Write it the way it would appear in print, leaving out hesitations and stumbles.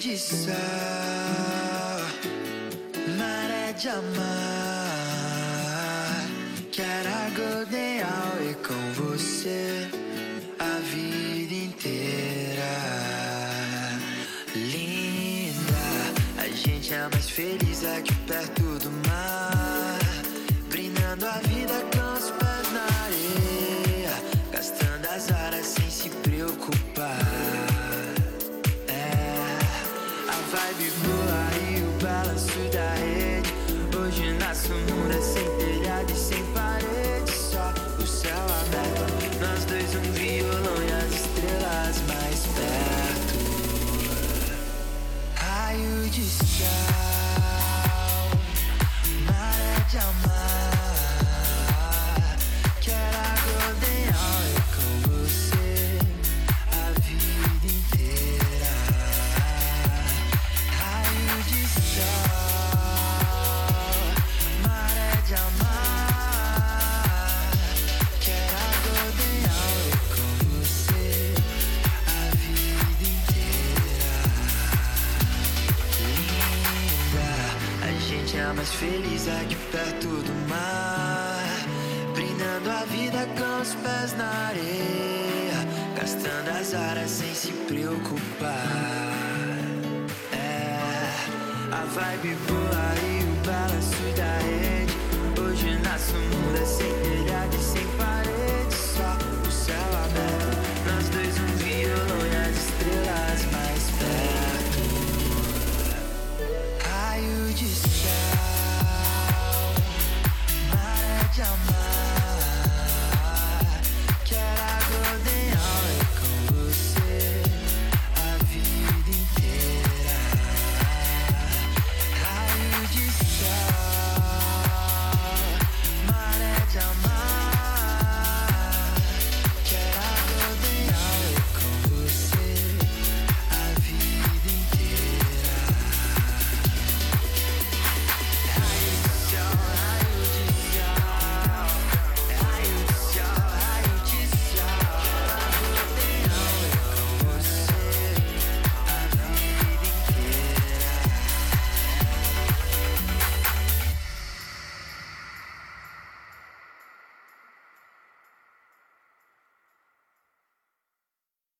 de sal, maré de amar. Quero a Golden Hour com você a vida inteira. Linda, a gente é mais feliz aqui perto do mar, brindando a vida com os pés na areia, gastando as horas sem se preocupar. Vibe boa e o balanço da rede. Hoje nosso mundo é sem telhado e sem parede, só o céu aberto, nós dois, um violão e as estrelas mais perto. Raio de sal, maré de amar. Quero a Golden Hour com você a vida inteira. Maré de amar. Quero a Golden Hour com você a vida inteira. Linda, a gente é mais feliz aqui perto do mar, brindando a vida com os pés na areia, gastando as horas sem se preocupar. A vibe boa e o balanço da rede. Hoje nosso mundo é sem